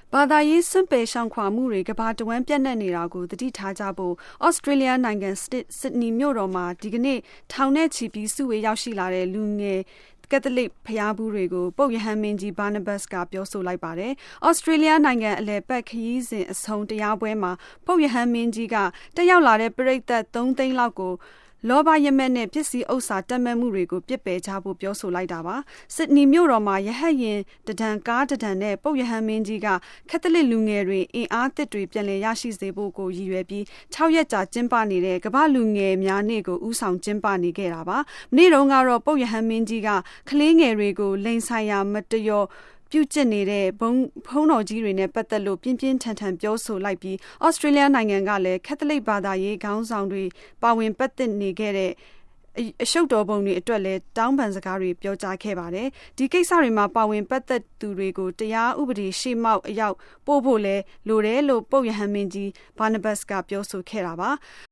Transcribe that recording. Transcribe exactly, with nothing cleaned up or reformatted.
ဘာသာရေးစွန့်ပယ်ရှောင်ခွာမှုတွေကမ္ဘာတဝန်းပြန့်နှံ့နေတာကိုသတိထားကြဖို့ဩစတြေးလျနိုင်ငံဆစ်ဒနီမြို့တော်မှာဒီကနေ့ထောင်နဲ့ချီပြီးစုဝေးရောက်ရှိလာတဲ့လူငယ်ကက်သလစ်ဖျားဘူးတွေကိုပုပ်ရဟန်းမင်းကြီးဘာနာဘတ်ကပြောဆိုလိုက်ပါတယ်။ဩစတြေးလျနိုင်ငံအလယ်ပတ်ခရီးစဉ်အဆုံးတရားပွဲမှာပုပ်ရဟန်းမင်းကြီးကတက်ရောက်လာတဲ့ပရိသတ်သုံးသိန်းလောက်ကိုလောဘရမက်နဲ့ပစ္စည်းဥစ္စာတက်မဲ့မှုတွေကိုပြစ်ပယ်ကြဖို့ပြောဆိုလိုက်တာပါ။ဆစ်ဒနီမြို့တော်မှာရဟတ်ယာဉ်တဒံကားတဒံနဲ့ပုပ်ရဟန်းမင်းကြီးကကက်သလစ်လူငယ်တွေအင်အားသစ်တွေပြန်လည်ရရှိစေဖို့ကိုရည်ရွယ်ပြီး၆ရက်ကြာကျင်းပနေတဲ့ကမ္ဘာလူငယ်များနေ့ကိုဦးဆောင်ကျင်းပနေခဲ့တာပါ။မနေ့တုန်းကတော့ပုပ်ရဟန်းမင်းကြီးကကလေးငယ်တွေကိုလိင်ဆိုင်ရာမတရောပြုကျင့်နေတဲ့ဘုံဖုံးတော်ကြီးတွေနဲ့ပတ်သက်လို့ပြင်းပြင်းထန်ထန်ပြောဆိုလိုက်ပြီးဩစတြေးလျနိုင်ငံကလည်းကက်သလစ်ဘာသာရေးခေါင်းဆောင်တွေပါဝင်ပတ်သက်နေခဲ့တဲ့အရှုပ်တော်ပုံတွေအတွက်လည်းတောင်းပန်စကားတွေပြောကြားခဲ့ပါတယ်။ဒီကိစ္စတွေမှာပါဝင်ပတ်သက်သူတွေကိုတရားဥပဒေရှေ့မှောက်အရောက်ပို့ဖို့လဲလိုတယ်လို့ပုပ်ရဟန်းမင်းကြီးဘာနာဘတ်ကပြောဆိုခဲ့တာပါ